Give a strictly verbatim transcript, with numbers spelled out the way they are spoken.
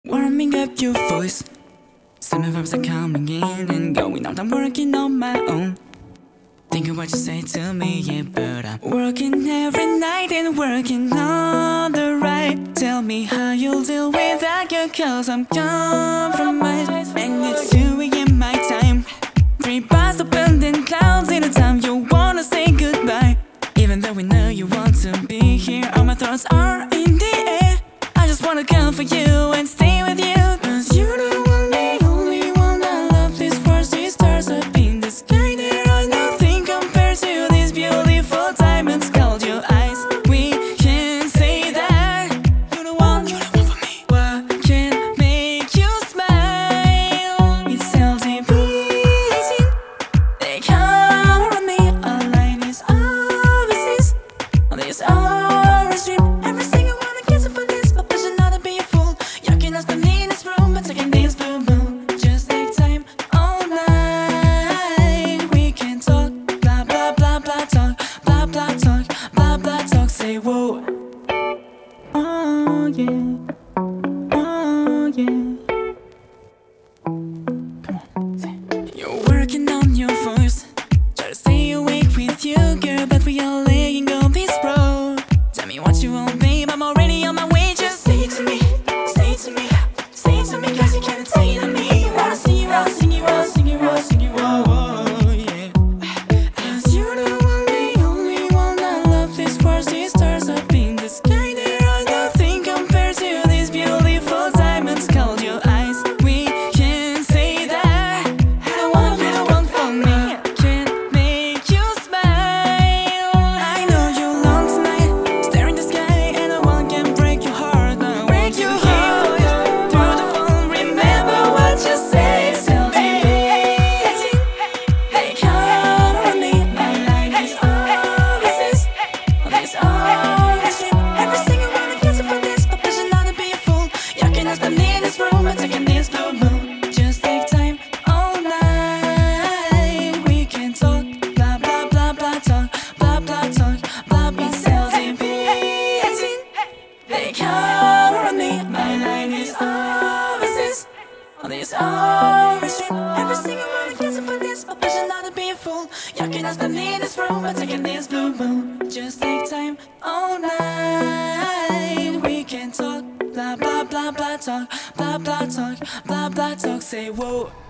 Warming up your voice. Summer vibes are coming in and going out. I'm working on my own. Thinking what you say to me, yeah, but I'm working every night and working on the right. Tell me how you'll deal without you, cause I'm compromised. And it's two a m my time. Three bars open and clouds in the time you wanna say goodbye. Even though we know you want to be here, all my thoughts are in the air. I just wanna come for you and stay with you, cause you're the one, the only one I love. These stars, these stars up in the sky, there are nothing compared to these beautiful diamonds called your eyes. We can say that you're the one, you're the one for me. What can make you smile? It's L G B T. They come on me, all line is overseas. This orange dream, every single one I kiss it for this, but pleasure not to be a fool. You cannot spend me in this room, but taking this blue moon. Just take time all night. We can talk, blah blah blah blah talk, blah blah talk, blah blah talk. Say whoa, oh yeah, oh yeah. Come on, say. You're working on your voice. Try to stay awake with you, girl, but we are laying on this road. Tell me what you want, babe, I'm already on my way. Just say it to me, say it to me, say it to me, cause you can't say it to me. Wanna sing you out, sing you out, sing you out, sing you out, oh, yeah. Cause you're the one, the only one I love. These stars, these stars up in the sky, there are nothing compared to these beautiful diamonds called your eyes. We can say that you're the one, you're the one for me. Can't make you smile. I know you long tonight, staring the sky, and no one can break your heart. Now break your heart through the phone. Remember what you said. Tell me, they come on me. My light is overseas. This orange dream, every single one I kiss it for this, but pleasure not to be a fool. You cannot spend me in this room, but taking this blue moon. Just take time all night. We can talk, blah blah blah blah talk, blah blah talk, blah blah. It's L G B T. They come on me. My line is overseas. This orange dream, every single one I kiss it for this, but pleasure not to be a fool. You cannot spend me in this room, but taking this blue moon. Just take time all night. We can talk, blah blah blah blah talk, blah blah talk, blah blah talk. Say whoa.